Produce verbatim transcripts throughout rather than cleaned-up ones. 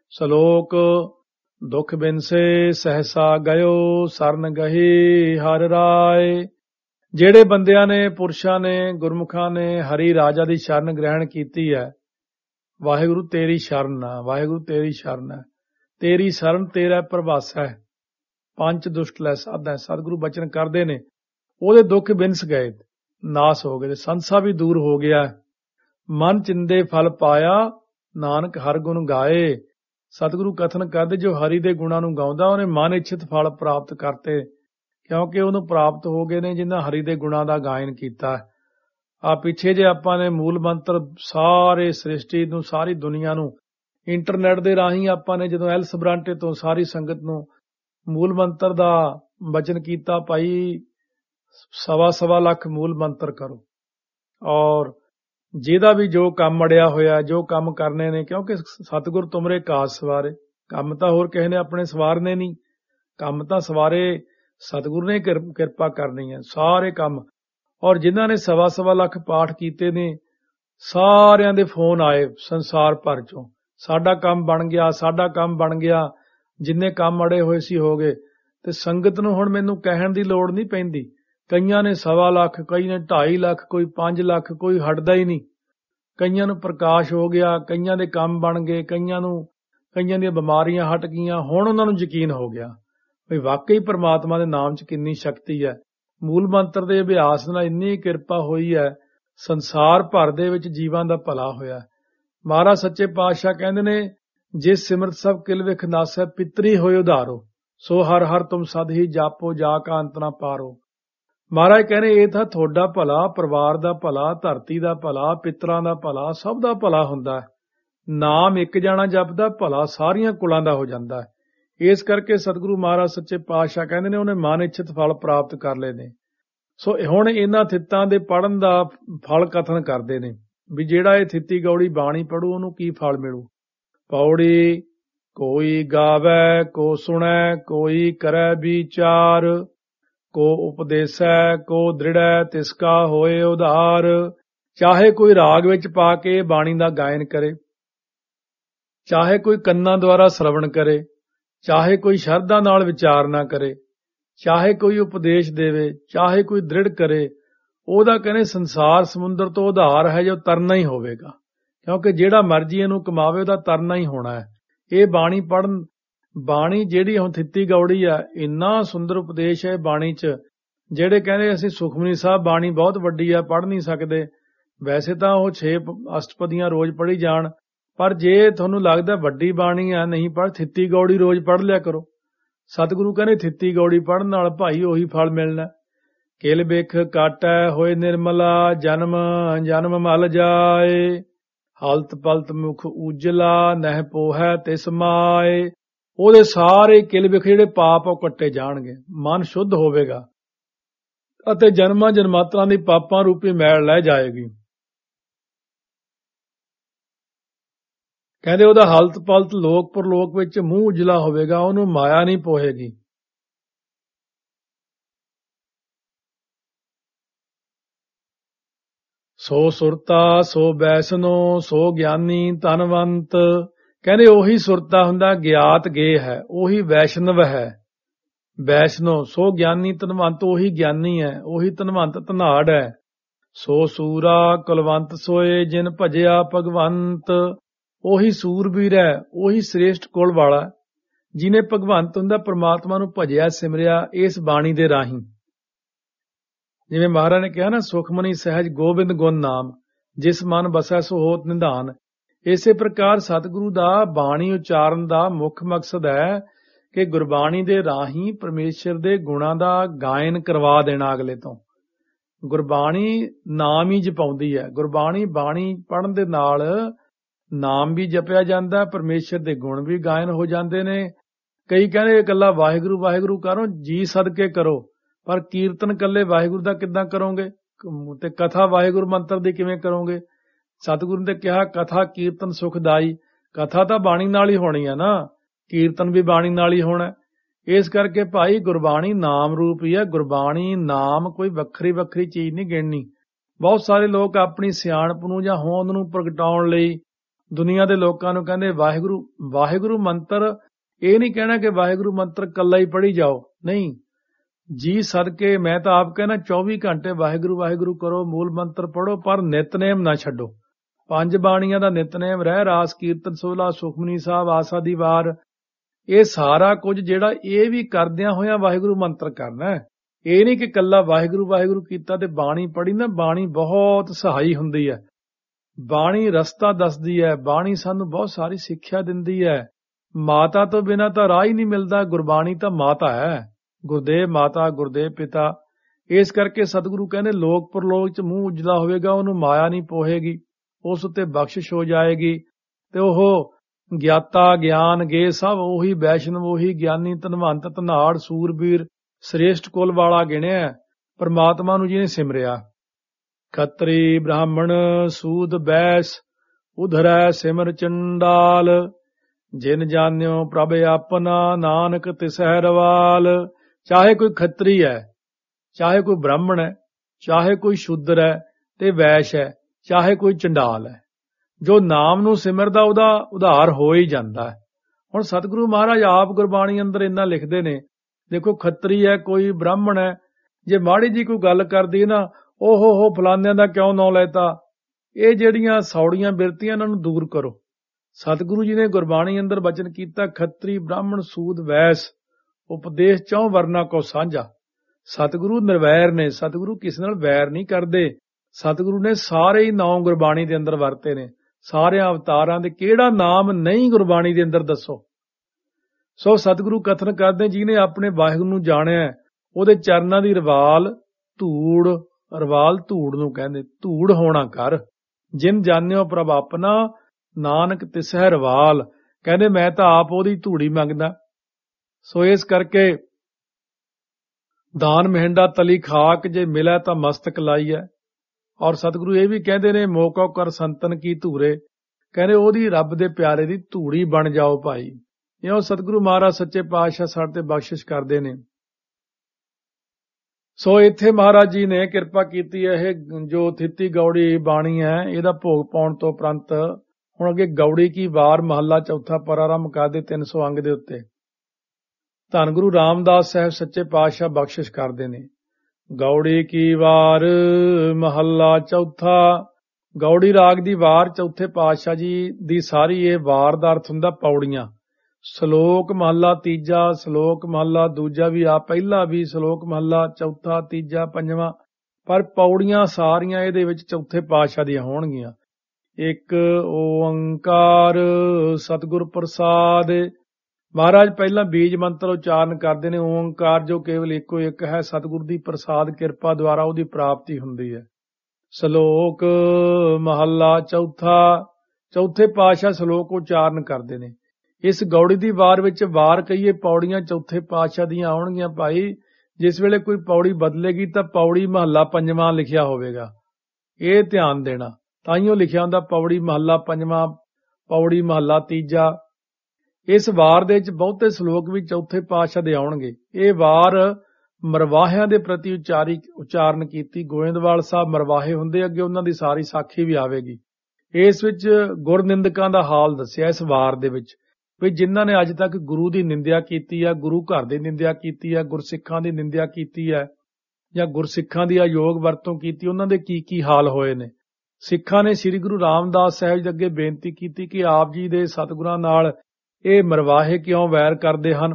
ਸਲੋਕ ਦੁਖ ਬਿਨਸੇ ਸਹਸਾ ਗਇਓ ਸਰਨ ਗਹੀ ਹਰਿ ਰਾਏ। ਜਿਹੜੇ ਬੰਦਿਆਂ ਨੇ, ਪੁਰਸ਼ਾਂ ਨੇ, ਗੁਰਮੁਖਾਂ ਨੇ ਹਰੀ ਰਾਜਾ ਦੀ ਸ਼ਰਨ ਗ੍ਰਹਿਣ ਕੀਤੀ ਹੈ, ਵਾਹਿਗੁਰੂ ਤੇਰੀ ਸ਼ਰਨ ਆ, ਵਾਹਿਗੁਰੂ ਤੇਰੀ ਸ਼ਰਨ ਹੈ, ਤੇਰੀ ਸ਼ਰਨ ਤੇਰਾ ਪ੍ਰਭਾਸਾ ਹੈ, ਪੰਜ ਦੁਸ਼ਟ ਲੈ ਸਾਧਾ। ਸਤਿਗੁਰੂ ਬਚਨ ਕਰਦੇ ਨੇ, ਉਹਦੇ ਦੁੱਖ ਬਿਨਸ ਗਏ, ਨਾਸ ਹੋ ਗਏ, ਸੰਸਾ ਵੀ ਦੂਰ ਹੋ ਗਿਆ। ਮਨ ਚਿੰਦੇ ਫਲ ਪਾਇਆ, ਨਾਨਕ ਹਰ ਗੁਣ ਗਾਏ। ਸਤਿਗੁਰੂ ਕਥਨ ਕਰਦੇ, ਜੋ ਹਰੀ ਦੇ ਗੁਣਾਂ ਨੂੰ ਗਾਉਂਦਾ ਉਹਨੇ ਮਨ ਇੱਛਤ ਫਲ ਪ੍ਰਾਪਤ ਕਰਤੇ, ਕਿਉਂਕਿ ਉਹਨੂੰ ਪ੍ਰਾਪਤ ਹੋ ਗਏ ਨੇ ਜਿਨ੍ਹਾਂ ਹਰੀ ਦੇ ਗੁਣਾਂ ਦਾ ਗਾਇਨ ਕੀਤਾ। ਆ ਪਿੱਛੇ ਜੇ ਆਪਾਂ ਨੇ ਮੂਲ ਮੰਤਰ ਸਾਰੇ ਸ੍ਰਿਸ਼ਟੀ ਨੂੰ, ਸਾਰੀ ਦੁਨੀਆ ਨੂੰ ਇੰਟਰਨੈਟ ਦੇ ਰਾਹੀਂ ਆਪਾਂ ਨੇ ਜਦੋਂ ਐਲ ਸਬਰਾਂਟੇ ਤੋਂ ਸਾਰੀ ਸੰਗਤ ਨੂੰ ਮੂਲ ਮੰਤਰ ਦਾ ਬਚਨ ਕੀਤਾ, ਭਾਈ ਸਵਾ ਸਵਾ ਲੱਖ ਮੂਲ ਮੰਤਰ ਕਰੋ, ਔਰ ਜਿਹਦਾ ਵੀ ਜੋ ਕੰਮ ਅੜਿਆ ਹੋਇਆ, ਜੋ ਕੰਮ ਕਰਨੇ ਨੇ, ਕਿਉਂਕਿ ਸਤਿਗੁਰ ਤੁਮਰੇ ਕਾਜ ਸਵਾਰੇ। ਕੰਮ ਤਾਂ ਹੋਰ ਕਿਸੇ ਨੇ ਆਪਣੇ ਸਵਾਰਨੇ ਨਹੀਂ, ਕੰਮ ਤਾਂ ਸਵਾਰੇ ਸਤਿਗੁਰ ਨੇ ਕਿਰਪਾ ਕਰਨੀ ਹੈ, ਸਾਰੇ ਕੰਮ। ਔਰ ਜਿਨ੍ਹਾਂ ਨੇ ਸਵਾ ਸਵਾ ਲੱਖ ਪਾਠ ਕੀਤੇ ਨੇ, ਸਾਰਿਆਂ ਦੇ ਫੋਨ ਆਏ ਸੰਸਾਰ ਭਰ ਚੋਂ, ਸਾਡਾ ਕੰਮ ਬਣ ਗਿਆ, ਸਾਡਾ ਕੰਮ ਬਣ ਗਿਆ, ਜਿੰਨੇ ਕੰਮ ਅੜੇ ਹੋਏ ਸੀ ਹੋ ਗਏ। ਤੇ ਸੰਗਤ ਨੂੰ ਹੁਣ ਮੈਨੂੰ ਕਹਿਣ ਦੀ ਲੋੜ ਨਹੀਂ ਪੈਂਦੀ, ਕਈਆਂ ਨੇ ਸਵਾ ਲੱਖ, ਕਈ ਨੇ ਢਾਈ ਲੱਖ, ਕੋਈ ਪੰਜ ਲੱਖ, ਕੋਈ ਹਟਦਾ ਹੀ ਨਹੀਂ। ਕਈਆਂ ਨੂੰ ਪ੍ਰਕਾਸ਼ ਹੋ ਗਿਆ, ਕਈਆਂ ਦੇ ਕੰਮ ਬਣ ਗਏ, ਕਈਆਂ ਨੂੰ ਕਈਆਂ ਦੀਆਂ ਬਿਮਾਰੀਆਂ ਹਟ ਗਈਆਂ। ਹੁਣ ਉਹਨਾਂ ਨੂੰ ਯਕੀਨ ਹੋ ਗਿਆ ਵੀ ਵਾਕਈ ਪਰਮਾਤਮਾ ਦੇ ਨਾਮ 'ਚ ਕਿੰਨੀ ਸ਼ਕਤੀ ਹੈ। ਮੂਲ ਮੰਤਰ ਦੇ ਅਭਿਆਸ ਨਾਲ ਇੰਨੀ ਕਿਰਪਾ ਹੋਈ ਹੈ, ਸੰਸਾਰ ਭਰ ਦੇ ਵਿੱਚ ਜੀਵਾਂ ਦਾ ਭਲਾ ਹੋਇਆ। ਮਹਾਰਾਜ ਸੱਚੇ ਪਾਤਸ਼ਾਹ ਕਹਿੰਦੇ ਨੇ, ਜਿਸ ਸਿਮਰਤ ਸਭ ਕਿਲ ਵਿਖ ਨਾਸੈ, ਪਿਤਰੀ ਹੋਏ ਉਧਾਰੋ, ਸੋ ਹਰ ਹਰ ਤੁਮ ਸਦ ਹੀ ਜਾਪੋ, ਜਾ ਕਾ ਅੰਤ ਨਾ ਪਾਰੋ। ਮਹਾਰਾਜ ਕਹਿੰਦੇ ਇਹ ਤਾਂ ਤੁਹਾਡਾ ਭਲਾ, ਪਰਿਵਾਰ ਦਾ ਭਲਾ, ਧਰਤੀ ਦਾ ਭਲਾ, ਪਿਤਰਾਂ ਦਾ ਭਲਾ, ਸਭ ਦਾ ਭਲਾ ਹੁੰਦਾ ਹੈ। ਨਾਮ ਇੱਕ ਜਾਣਾ ਜਪਦਾ, ਭਲਾ ਸਾਰੀਆਂ ਕੁਲਾਂ ਦਾ ਹੋ ਜਾਂਦਾ ਹੈ। ਇਸ ਕਰਕੇ ਸਤਿਗੁਰੂ ਮਹਾਰਾਜ ਸੱਚੇ ਪਾਤਸ਼ਾਹ ਕਹਿੰਦੇ ਨੇ, ਉਹਨੇ ਮਨ ਇੱਛਤ ਫਲ ਪ੍ਰਾਪਤ ਕਰ ਲਏ ਨੇ। ਸੋ ਹੁਣ ਇਹਨਾਂ ਥਿੱਤਾਂ ਦੇ ਪੜ੍ਹਨ ਦਾ ਫਲ ਕਥਨ ਕਰਦੇ ਨੇ ਵੀ ਜਿਹੜਾ ਇਹ ਥਿੱਤੀ ਗੌੜੀ ਬਾਣੀ ਪੜੂ ਉਹਨੂੰ ਕੀ ਫਲ ਮਿਲੂ। ਪੌੜੀ ਕੋਈ ਗਾਵੈ, ਕੋ ਸੁਣੈ, ਕੋਈ ਕਰੈ ਵਿਚਾਰ, ਕੋ ਉਪਦੇਸੈ, ਕੋ ਦ੍ਰਿੜੈ, ਤਿਸਕਾ ਹੋਏ ਉਧਾਰ। ਚਾਹੇ ਕੋਈ ਰਾਗ ਵਿੱਚ ਪਾ ਕੇ ਬਾਣੀ ਦਾ ਗਾਇਨ ਕਰੇ, ਚਾਹੇ ਕੋਈ ਕੰਨਾਂ ਦੁਆਰਾ ਸ਼ਰਵਣ ਕਰੇ, ਚਾਹੇ ਕੋਈ ਸ਼ਰਧਾ ਨਾਲ ਵਿਚਾਰਨਾ ਕਰੇ, ਚਾਹੇ ਕੋਈ ਉਪਦੇਸ਼ ਦੇਵੇ, ਚਾਹੇ ਕੋਈ ਦ੍ਰਿੜ ਕਰੇ, ਉਹਦਾ ਕਹਿੰਦੇ ਸੰਸਾਰ ਸਮੁੰਦਰ ਤੋਂ ਉਧਾਰ ਹੈ ਜੋ ਤਰਨਾ ਹੀ ਹੋਵੇਗਾ। ਕਿਉਂਕਿ ਜਿਹੜਾ ਮਰਜ਼ੀ ਇਹਨੂੰ ਕਮਾਵੇ ਉਹਦਾ ਤਰਨਾ ਹੀ ਹੋਣਾ ਹੈ। ਇਹ ਬਾਣੀ ਪੜ੍ਹਨ, ਬਾਣੀ ਜਿਹੜੀ ਹੁਣ ਥਿੱਤੀ ਗੌੜੀ ਆ, ਇੰਨਾ ਸੁੰਦਰ ਉਪਦੇਸ਼ ਹੈ ਬਾਣੀ 'ਚ। ਜਿਹੜੇ ਕਹਿੰਦੇ ਅਸੀਂ ਸੁਖਮਨੀ ਸਾਹਿਬ ਬਾਣੀ ਬਹੁਤ ਵੱਡੀ ਆ, ਪੜ੍ਹ ਨਹੀਂ ਸਕਦੇ, ਵੈਸੇ ਤਾਂ ਉਹ ਛੇ ਅਸ਼ਟਪਦੀਆਂ ਰੋਜ਼ ਪੜ੍ਹੀ ਜਾਣ, ਪਰ ਜੇ ਤੁਹਾਨੂੰ ਲੱਗਦਾ ਵੱਡੀ ਬਾਣੀ ਆ ਨਹੀਂ ਪੜ੍ਹ, ਥਿੱਤੀ ਗੌੜੀ ਰੋਜ਼ ਪੜ੍ਹ ਲਿਆ ਕਰੋ। ਸਤਿਗੁਰੂ ਕਹਿੰਦੇ ਥਿੱਤੀ ਗੌੜੀ ਪੜ੍ਹਨ ਨਾਲ ਭਾਈ ਉਹੀ ਫਲ ਮਿਲਣਾ। ਕਿਲ ਬਿਖ ਕਾਟੈ ਹੋਏ ਨਿਰਮਲਾ, ਜਨਮ ਜਨਮ ਮਲ ਜਾਏ, ਹਲਤ ਪਲਤ ਮੁਖ ਉਜਲਾ, ਨਹਿ ਪੋਹੈ ਤਿਸ ਮਾਏ। ਉਹਦੇ ਸਾਰੇ ਕਿਲ ਬਿਖ ਜਿਹੜੇ ਪਾਪ ਉਹ ਕੱਟੇ ਜਾਣਗੇ, ਮਨ ਸ਼ੁੱਧ ਹੋਵੇਗਾ ਅਤੇ ਜਨਮਾਂ ਜਨਮਾਤਰਾਂ ਦੀ ਪਾਪਾਂ ਰੂਪੀ ਮੈਲ ਲੈ ਜਾਏਗੀ। ਕਹਿੰਦੇ ਉਹਦਾ ਹਲਤ ਪਲਤ ਲੋਕ ਪਰਲੋਕ ਵਿੱਚ ਮੂੰਹ ਉਜਲਾ ਹੋਵੇਗਾ, ਉਹਨੂੰ ਮਾਇਆ ਨਹੀਂ ਪੋਹੇਗੀ। ਸੋ ਸੁਰਤਾ ਸੋ ਬੈਸਨੋ, ਸੋ ਗਿਆਨੀ ਧਨਵੰਤ। ਕਹਿੰਦੇ ਉਹੀ ਸੁਰਤਾ ਹੁੰਦਾ, ਗਿਆਤ ਗੇ ਹੈ, ਉਹੀ ਵੈਸ਼ਨਵ ਹੈ। ਵੈਸ਼ਨੋ ਸੋ ਗਿਆਨੀ ਧਨਵੰਤ, ਉਹੀ ਗਿਆਨੀ ਹੈ, ਉਹੀ ਧਨਵੰਤ ਧਨਾੜ ਹੈ। ਸੋ ਸੂਰਾ ਕੁਲਵੰਤ ਸੋਏ, ਜਿਨ ਭਜਿਆ ਭਗਵੰਤ। ਉਹੀ ਸੂਰਬੀਰ ਹੈ, ਉਹੀ ਸ੍ਰੇਸ਼ਟ ਕੁਲ ਵਾਲਾ, ਜਿਹਨੇ ਭਗਵੰਤ ਹੁੰਦਾ ਪ੍ਰਮਾਤਮਾ ਨੂੰ ਭਜਿਆ, ਸਿਮਰਿਆ ਇਸ ਬਾਣੀ ਦੇ ਰਾਹੀਂ। ਜਿਵੇਂ ਮਹਾਰਾਜ ਨੇ ਕਿਹਾ ਨਾ, ਸੁਖਮਨੀ ਸਹਿਜ ਗੋਬਿੰਦ ਗੁਣ ਨਾਮ, ਜਿਸ ਮਨ ਬਸੈ ਸੋ ਹੋਤ ਨਿਧਾਨ। ਇਸੇ ਪ੍ਰਕਾਰ ਸਤਿਗੁਰੂ ਦਾ ਬਾਣੀ ਉਚਾਰਨ ਦਾ ਮੁੱਖ ਮਕਸਦ ਹੈ ਕਿ ਗੁਰਬਾਣੀ ਦੇ ਰਾਹੀਂ ਪਰਮੇਸ਼ਰ ਦੇ ਗੁਣਾਂ ਦਾ ਗਾਇਨ ਕਰਵਾ ਦੇਣਾ ਅਗਲੇ ਤੋਂ। ਗੁਰਬਾਣੀ ਨਾਮ ਹੀ ਜਪਾਉਂਦੀ ਹੈ। ਗੁਰਬਾਣੀ ਬਾਣੀ ਪੜ੍ਹਨ ਦੇ ਨਾਲ ਨਾਮ ਵੀ ਜਪਿਆ ਜਾਂਦਾ, ਪਰਮੇਸ਼ਰ ਦੇ ਗੁਣ ਵੀ ਗਾਇਨ ਹੋ ਜਾਂਦੇ ਨੇ। ਕਈ ਕਹਿੰਦੇ ਇਕੱਲਾ ਵਾਹਿਗੁਰੂ ਵਾਹਿਗੁਰੂ ਕਰੋ, ਜੀ ਸਦਕੇ ਕਰੋ, ਪਰ ਕੀਰਤਨ ਇਕੱਲੇ ਵਾਹਿਗੁਰੂ ਦਾ ਕਿੱਦਾਂ ਕਰੋਗੇ, ਤੇ ਕਥਾ ਵਾਹਿਗੁਰੂ ਮੰਤਰ ਦੀ ਕਿਵੇਂ ਕਰੋਗੇ। ਸਤਿਗੁਰੂ ਨੇ ਕਿਹਾ ਕਥਾ ਕੀਰਤਨ ਸੁਖਦਾਈ, ਕਥਾ ਤਾਂ ਬਾਣੀ ਨਾਲ ਹੀ ਹੋਣੀ ਹੈ ਨਾ, ਕੀਰਤਨ ਵੀ ਬਾਣੀ ਨਾਲ ਹੀ ਹੋਣਾ। ਇਸ ਕਰਕੇ ਭਾਈ ਗੁਰਬਾਣੀ ਨਾਮ ਰੂਪ ਹੀ ਹੈ। ਗੁਰਬਾਣੀ ਨਾਮ ਕੋਈ ਵੱਖਰੀ ਵੱਖਰੀ ਚੀਜ਼ ਨਹੀਂ ਗਿਣਨੀ। ਬਹੁਤ ਸਾਰੇ ਲੋਕ ਆਪਣੀ ਸਿਆਣਪ ਨੂੰ ਜਾਂ ਹੋਂਦ ਨੂੰ ਪ੍ਰਗਟਾਉਣ ਲਈ ਦੁਨੀਆ ਦੇ ਲੋਕਾਂ ਨੂੰ ਕਹਿੰਦੇ ਵਾਹਿਗੁਰੂ ਵਾਹਿਗੁਰੂ ਮੰਤਰ, ਇਹ ਨਹੀਂ ਕਹਿਣਾ ਕਿ ਵਾਹਿਗੁਰੂ ਮੰਤਰ ਕੱਲਾ ਹੀ ਪੜ੍ਹੀ ਜਾਓ, ਨਹੀਂ ਜੀ ਸਦਕੇ ਮੈਂ ਤਾਂ ਆਪ ਕਹਿਣਾ ਚੌਵੀ ਘੰਟੇ ਵਾਹਿਗੁਰੂ ਵਾਹਿਗੁਰੂ ਕਰੋ, ਮੂਲ ਮੰਤਰ ਪੜ੍ਹੋ, ਪਰ ਨਿਤਨੇਮ ਨਾ ਛੱਡੋ। ਪੰਜ ਬਾਣੀਆਂ ਦਾ ਨਿਤਨੇਮ, ਰਹਿ ਰਾਸ ਕੀਰਤਨ ਸੋਹਲਾ ਸੁਖਮਨੀ ਸਾਹਿਬ ਆਸਾ ਦੀ ਵਾਰ, ਇਹ ਸਾਰਾ ਕੁਝ ਜਿਹੜਾ ਇਹ ਵੀ ਕਰਦਿਆਂ ਹੋਇਆਂ ਵਾਹਿਗੁਰੂ ਮੰਤਰ ਕਰਨਾ ਹੈ। ਇਹ ਨਹੀਂ ਕਿ ਕੱਲਾ ਵਾਹਿਗੁਰੂ ਵਾਹਿਗੁਰੂ ਕੀਤਾ ਤੇ ਬਾਣੀ ਪੜ੍ਹੀ ਨਾ। ਬਾਣੀ ਬਹੁਤ ਸਹਾਈ ਹੁੰਦੀ ਹੈ, ਬਾਣੀ ਰਸਤਾ ਦੱਸਦੀ ਹੈ, ਬਾਣੀ ਸਾਨੂੰ ਬਹੁਤ ਸਾਰੀ ਸਿੱਖਿਆ ਦਿੰਦੀ ਹੈ। ਮਾਤਾ ਤੋਂ ਬਿਨਾਂ ਤਾਂ ਰਾਹ ਹੀ ਨਹੀਂ ਮਿਲਦਾ, ਗੁਰਬਾਣੀ ਤਾਂ ਮਾਤਾ ਹੈ, ਗੁਰਦੇਵ ਮਾਤਾ ਗੁਰਦੇਵ ਪਿਤਾ। ਇਸ ਕਰਕੇ ਸਤਿਗੁਰੂ ਕਹਿੰਦੇ ਲੋਕ ਪਰਲੋਕ ਚ ਮੂੰਹ ਉਜਲਾ ਹੋਵੇਗਾ, ਉਹਨੂੰ ਮਾਇਆ ਨਹੀਂ ਪੋਹੇਗੀ, ਉਸ ਉੱਤੇ ਬਖਸ਼ਿਸ਼ ਹੋ ਜਾਏਗੀ ਤੇ ਉਹ ਗਿਆਤਾ ਗਿਆਨ ਗੇ ਸਭ ਉਹੀ ਵੈਸ਼ਨਵ, ਉਹੀ ਗਿਆਨੀ ਧਨਵੰਤ ਧਨਾੜ ਸੂਰਬੀਰ ਸ੍ਰੇਸ਼ਟ ਕੁਲ ਵਾਲਾ ਗਿਣਿਆ ਪਰਮਾਤਮਾ ਨੂੰ ਜਿਹਨੇ ਸਿਮਰਿਆ। ਖੱਤਰੀ ਬ੍ਰਾਹਮਣ ਸੂਦ ਬੈਸ ਉਧਰੈ ਸਿਮਰ ਚੰਡਾਲ, ਜਿਨ ਜਾਣਿਓ ਪ੍ਰਭ ਆਪਣਾ ਨਾਨਕ ਤਿਸਹਿ ਰਵਾਲ। ਚਾਹੇ ਕੋਈ ਖੱਤਰੀ ਹੈ, ਚਾਹੇ ਕੋਈ ਬ੍ਰਾਹਮਣ ਹੈ, ਚਾਹੇ ਕੋਈ ਸ਼ੂਦਰ ਹੈ ਤੇ ਵੈਸ਼ ਹੈ, ਚਾਹੇ ਕੋਈ ਚੰਡਾਲ ਹੈ, ਜੋ ਨਾਮ ਨੂੰ ਸਿਮਰਦਾ ਉਹਦਾ ਉਧਾਰ ਹੋ ਹੀ ਜਾਂਦਾ ਹੈ। ਹੁਣ ਸਤਿਗੁਰੂ ਮਹਾਰਾਜ ਆਪ ਗੁਰਬਾਣੀ ਅੰਦਰ ਇੰਨਾ ਲਿਖਦੇ ਨੇ, ਦੇਖੋ ਖੱਤਰੀ ਹੈ ਕੋਈ ਬ੍ਰਾਹਮਣ ਹੈ, ਜੇ ਮਾੜੀ ਜੀ ਕੋਈ ਗੱਲ ਕਰਦੀ ਨਾ, ਓਹੋ ਹੋ ਫਲਾਨਿਆਂ ਦਾ ਕਿਉਂ ਨਾਂ ਲੈਤਾ, ਇਹ ਜਿਹੜੀਆਂ ਸੌੜੀਆਂ ਬਿਰਤੀਆਂ ਇਹਨਾਂ ਨੂੰ ਦੂਰ ਕਰੋ। ਸਤਿਗੁਰੂ ਜੀ ਨੇ ਗੁਰਬਾਣੀ ਅੰਦਰ ਬਚਨ ਕੀਤਾ, ਖੱਤਰੀ ਬ੍ਰਾਹਮਣ ਸੂਦ ਵੈਸ ਉਪਦੇਸ਼ ਚੌ ਵਰਨਾ ਕੋ ਸਾਂਝਾ। ਸਤਿਗੁਰੂ ਨਿਰਵੈਰ ਨੇ, ਸਤਿਗੁਰੂ ਕਿਸੇ ਨਾਲ ਵੈਰ ਨਹੀਂ ਕਰਦੇ। ਸਤਿਗੁਰੂ ਨੇ ਸਾਰੇ ਹੀ ਨਾਮ ਗੁਰਬਾਣੀ ਦੇ ਅੰਦਰ ਵਰਤੇ ਨੇ, ਸਾਰਿਆਂ ਅਵਤਾਰਾਂ ਦੇ। ਕਿਹੜਾ ਨਾਮ ਨਹੀਂ ਗੁਰਬਾਣੀ ਦੇ ਅੰਦਰ ਦੱਸੋ। ਸੋ ਸਤਿਗੁਰੂ ਕਥਨ ਕਰਦੇ, ਜਿਹਨੇ ਆਪਣੇ ਵਾਹਿਗੁਰੂ ਨੂੰ ਜਾਣਿਆ ਉਹਦੇ ਚਰਨਾਂ ਦੀ ਰਵਾਲ ਧੂੜ, ਰਵਾਲ ਧੂੜ ਨੂੰ ਕਹਿੰਦੇ, ਧੂੜ ਹੋਣਾ ਕਰ। ਜਿਨ ਜਾਣਿਓ ਪ੍ਰਭ ਆਪਣਾ ਨਾਨਕ ਤਿਸਹਿ ਰਵਾਲ, ਕਹਿੰਦੇ ਮੈਂ ਤਾਂ ਆਪ ਉਹਦੀ ਧੂੜੀ ਮੰਗਦਾ। ਸੋ ਇਸ ਕਰਕੇ ਦਾਨ ਮਹਿੰਡਾ ਤਲੀ ਖਾਕ, ਜੇ ਮਿਲੇ ਤਾਂ ਮਸਤਕ ਲਾਈਐ। ਔਰ ਸਤਿਗੁਰੂ ਇਹ ਵੀ ਕਹਿੰਦੇ ਨੇ, ਮੋਕੋ ਕਰ ਸੰਤਨ ਕੀ ਧੂਰੇ, ਕਹਿੰਦੇ ਉਹਦੀ ਰੱਬ ਦੇ ਪਿਆਰੇ ਦੀ ਧੂੜੀ ਬਣ ਜਾਓ ਭਾਈ। ਇਉਂ ਸਤਿਗੁਰੂ ਮਹਾਰਾਜ ਸੱਚੇ ਪਾਤਸ਼ਾਹ ਸਾਡੇ ਤੇ ਬਖਸ਼ਿਸ਼ ਕਰਦੇ ਨੇ। ਸੋ ਇੱਥੇ ਮਹਾਰਾਜ ਜੀ ਨੇ ਕਿਰਪਾ ਕੀਤੀ ਹੈ। ਇਹ ਜੋ ਥਿੱਤੀ ਗੌੜੀ ਬਾਣੀ ਹੈ, ਇਹਦਾ ਭੋਗ ਪਾਉਣ ਤੋਂ ਉਪਰੰਤ ਹੁਣ ਅੱਗੇ ਗੌੜੀ ਕੀ ਵਾਰ ਮਹੱਲਾ ਚੌਥਾ ਪ੍ਰਾਰੰਭ ਕਰਦੇ ਤਿੰਨ ਸੌ ਅੰਗ ਦੇ ਉੱਤੇ। ਧੰਨ ਗੁਰੂ ਰਾਮਦਾਸ ਸਾਹਿਬ ਸੱਚੇ ਪਾਤਸ਼ਾਹ ਬਖਸ਼ਿਸ਼ ਕਰਦੇ ਨੇ। ਗੌੜੀ ਕੀ ਵਾਰ ਮਹੱਲਾ ਚੌਥਾ, ਗੌੜੀ ਰਾਗ ਦੀ ਵਾਰ ਚੌਥੇ ਪਾਤਸ਼ਾਹ ਜੀ ਦੀ ਸਾਰੀ ਇਹ ਵਾਰ ਦਾ ਅਰਥ ਹੁੰਦਾ ਪੌੜੀਆਂ। ਸ਼ਲੋਕ ਮਹੱਲਾ ਤੀਜਾ, ਸ਼ਲੋਕ ਮਹੱਲਾ ਦੂਜਾ ਵੀ ਆ, ਪਹਿਲਾ ਵੀ, ਸ਼ਲੋਕ ਮਹੱਲਾ ਚੌਥਾ, ਤੀਜਾ, ਪੰਜਵਾਂ, ਪਰ ਪੌੜੀਆਂ ਸਾਰੀਆਂ ਇਹਦੇ ਵਿੱਚ ਚੌਥੇ ਪਾਤਸ਼ਾਹ ਦੀਆਂ ਹੋਣਗੀਆਂ। ਇੱਕ ਓੰਕਾਰ ਸਤਿਗੁਰ ਪ੍ਰਸਾਦ। ਮਹਾਰਾਜ ਪਹਿਲਾਂ ਬੀਜ ਮੰਤਰ ਉਚਾਰਨ ਕਰਦੇ ਨੇ, ਓੰਕਾਰ ਜੋ ਕੇਵਲ ਇੱਕੋ ਇੱਕ ਹੈ, ਸਤਿਗੁਰ ਦੀ ਪ੍ਰਸਾਦ ਕਿਰਪਾ ਦੁਆਰਾ ਉਹਦੀ ਪ੍ਰਾਪਤੀ ਹੁੰਦੀ ਹੈ। ਸ਼ਲੋਕ ਮਹੱਲਾ ਚੌਥਾ, ਚੌਥੇ ਪਾਤਸ਼ਾਹ ਸ਼ਲੋਕ ਉਚਾਰਨ ਕਰਦੇ ਨੇ। ਇਸ ਗੌੜੀ ਦੀ ਵਾਰ ਵਿੱਚ ਵਾਰ ਕਹੀਏ ਪੌੜੀਆਂ ਚੌਥੇ ਪਾਤਸ਼ਾਹ ਦੀਆਂ ਆਉਣਗੀਆਂ ਭਾਈ। ਜਿਸ ਵੇਲੇ ਕੋਈ ਪੌੜੀ ਬਦਲੇਗੀ ਤਾਂ ਪੌੜੀ ਮਹੱਲਾ ਪੰਜਵਾਂ ਲਿਖਿਆ ਹੋਵੇਗਾ, ਇਹ ਧਿਆਨ ਦੇਣਾ। ਤਾਈਓ ਲਿਖਿਆ ਹੁੰਦਾ ਪੌੜੀ ਮਹੱਲਾ ਪੰਜਵਾਂ, ਪੌੜੀ ਮਹੱਲਾ ਤੀਜਾ। ਇਸ ਵਾਰ ਦੇ ਵਿੱਚ ਬਹੁਤੇ ਸ਼ਲੋਕ ਵੀ ਚੌਥੇ ਪਾਤਸ਼ਾਹ ਦੇ ਆਉਣਗੇ। ਇਹ ਵਾਰ ਮਰਵਾਹਿਆਂ ਦੇ ਪ੍ਰਤੀ ਉਚਾਰੀ ਉਚਾਰਨ ਕੀਤੀ। ਗੋਇੰਦਵਾਲ ਸਾਹਿਬ ਮਰਵਾਹੇ ਹੁੰਦੇ, ਅੱਗੇ ਉਹਨਾਂ ਦੀ ਸਾਰੀ ਸਾਖੀ ਵੀ ਆਵੇਗੀ। ਇਸ ਵਿੱਚ ਗੁਰਨਿੰਦਕਾਂ ਦਾ ਹਾਲ ਦੱਸਿਆ ਇਸ ਵਾਰ ਦੇ ਵਿੱਚ, ਵੀ ਜਿਨ੍ਹਾਂ ਨੇ ਅੱਜ ਤੱਕ ਗੁਰੂ ਦੀ ਨਿੰਦਿਆ ਕੀਤੀ ਹੈ, ਗੁਰੂ ਘਰ ਦੀ ਨਿੰਦਿਆ ਕੀਤੀ ਹੈ, ਗੁਰਸਿੱਖਾਂ ਦੀ ਨਿੰਦਿਆ ਕੀਤੀ ਹੈ, ਜਾਂ ਗੁਰਸਿੱਖਾਂ ਦੀ ਅਯੋਗ ਵਰਤੋਂ ਕੀਤੀ, ਉਹਨਾਂ ਦੇ ਕੀ ਕੀ ਹਾਲ ਹੋਏ ਨੇ। ਸਿੱਖਾਂ ਨੇ ਸ੍ਰੀ ਗੁਰੂ ਰਾਮਦਾਸ ਸਾਹਿਬ ਜੀ ਅੱਗੇ ਬੇਨਤੀ ਕੀਤੀ ਕਿ ਆਪ ਜੀ ਦੇ ਸਤਿਗੁਰਾਂ ਨਾਲ ਇਹ ਮਰਵਾਹੇ ਕਿਉਂ ਵੈਰ ਕਰਦੇ ਹਨ।